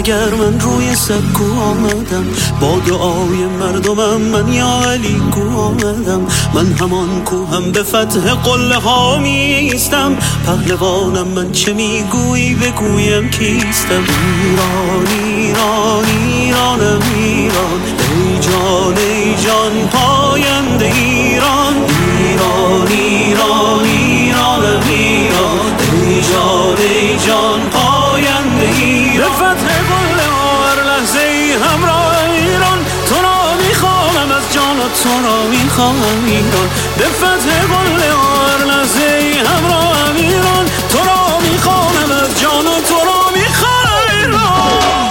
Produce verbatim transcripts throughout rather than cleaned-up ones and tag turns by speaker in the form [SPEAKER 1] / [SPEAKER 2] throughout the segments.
[SPEAKER 1] اگر من روی سکو آمدم، با دعای مردمم من یا علی کو آمدم. من همان کوهم به فتح قله ها میستم، پهلوانم من چه میگویی بگویم کیستم. ایران ایران ایرانم ایران، ای جان ای جان پاینده ایران. ایران ایران ایرانم ایران، ای جان ای جان پاینده ایران. به فتح قله ها هر لحظه ای همراه ایران، تو را میخوانم از جان و تو را میخوانم ایران. به فتح قله ها هر لحظه ای همراه ایران، تو را میخوانم از جان و تو را میخوانم ایران.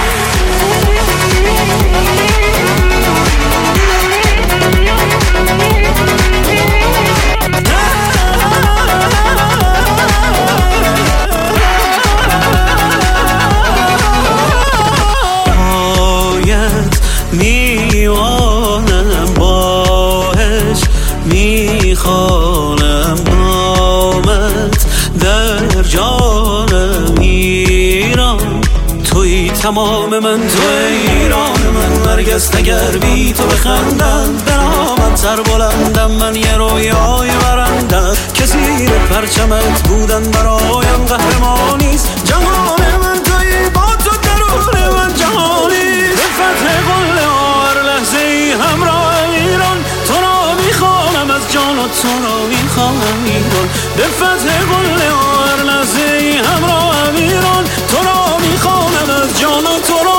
[SPEAKER 1] میوانم باهش میخوانم نامت در جانم ایران. توی تمام من، توی ایران من، نرگس اگر بی تو بخندم به نامت سر بلندم. من یه رویای برندم که زیر پرچمت بودن برایم قهرمانیست. جهان من توی با تو درون من جهانی. به فتح قله ها هر لحظه ای همراه ایران، تو را میخوانم از جان و تو را میخوانم ایران. به فتح قله ها هر لحظه ای همراه ایران، تو را میخوانم از جان و تو را